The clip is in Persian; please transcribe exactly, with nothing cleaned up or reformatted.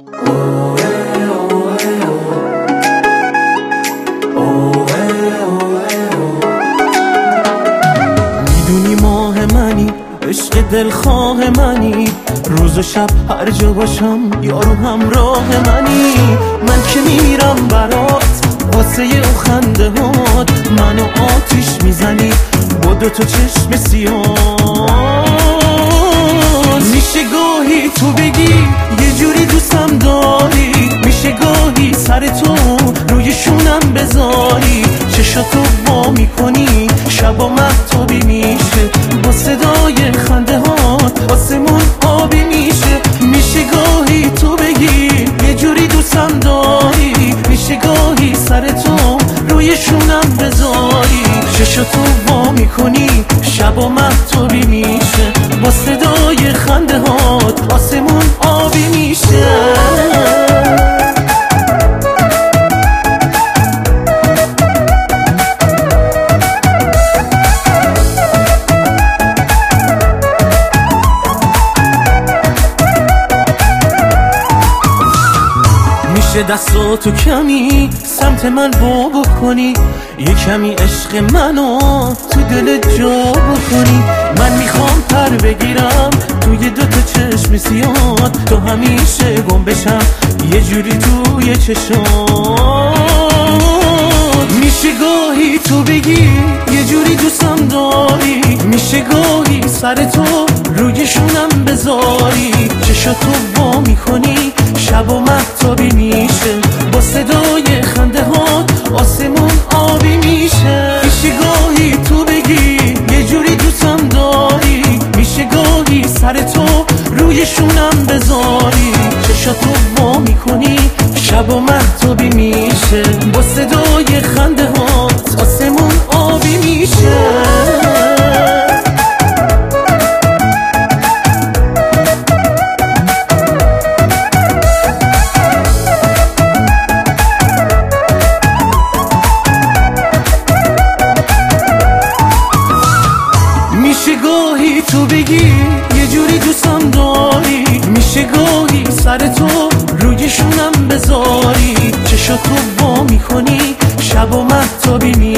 میدونی ماه منی، عشق دلخواه منی، روز و شب هر جا باشم یارو همراه منی. من که میرم برات واسه او خنده هات، منو آتیش میزنی با دو تا چشم سیاه. میشه گاهی تو بگی یه جوری دوستم داری، میشه گاهی سر تو روی شونم بذاری، چشاتو وا میکنی شبا مهتابی میشه با صدای خنده هات، آسمون آبی میشه. میشه گاهی تو بگی یه جوری دوستم داری، میشه گاهی سر تو روی شونم بذاری، چشاتو وا میکنی شبا مهتابی میشه با صدای خنده هات، آسمون آبی میشه. میشه دستاتو کمی سمت من بو بکنی، یه کمی عشق منو تو دل جا بکنی. من میخوام پر بگیرم توی دو تا چشم سیاد، تو همیشه گم بشم یه جوری توی چشات. میشه گاهی تو بگی یه جوری دوستم داری، میشه گاهی سر تو روی شونم بذاری، چشاتو وا میکنی شب و مهتابی میشه با صدای خنده هات، آسمون آبی میشه. میشه گاهی تو بگی یه جوری دوستم داری، میشه گاهی سر تو روی شونم بذاری، چشاتو وا میکنی شب و مهتابی میشه با صدای خنده هات، آسمون آبی میشه. میشه گاهی تو بگی یه جوری دوستم داری، میشه گاهی سر تو روی شونم بذاری، چشاتو وا میکنی شب و مهتابی میشه